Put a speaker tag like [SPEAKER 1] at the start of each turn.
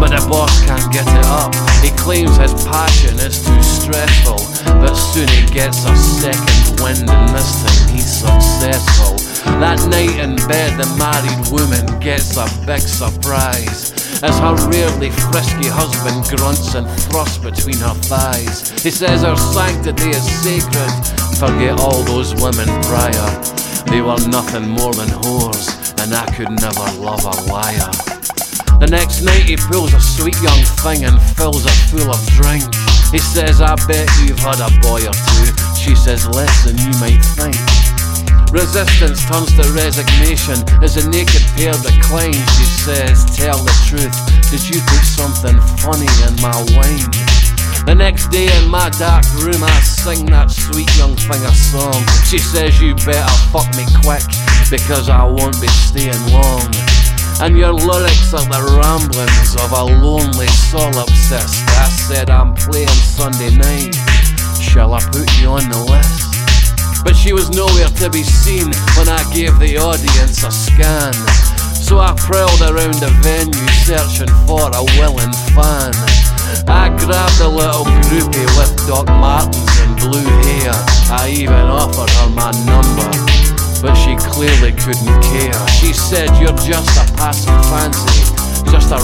[SPEAKER 1] but the boss can't get it up. He claims his passion is too stressful, but soon he gets a second wind and this time he's successful. That night in bed the married woman gets a big surprise as her rarely frisky husband grunts and thrusts between her thighs. He says her sanctity is sacred, forget all those women prior. They were nothing more than whores, and I could never love a liar. The next night he pulls a sweet young thing and fills her full of drink. He says, I bet you've had a boy or two. She says, less than you might think. Resistance turns to resignation as a naked pair declines. She says, tell the truth, did you put something funny in my wine? The next day in my dark room I sing that sweet young thing a song. She says, you better fuck me quick because I won't be staying long. And your lyrics are the ramblings of a lonely solipsist. I said, I'm playing Sunday night, shall I put you on the list? But she was nowhere to be seen when I gave the audience a scan. So I prowled around the venue searching for a willing fan. I grabbed a little groupie with Doc Martens and blue hair. I even offered her my number, but she clearly couldn't care. She said, you're just a passing fancy, just a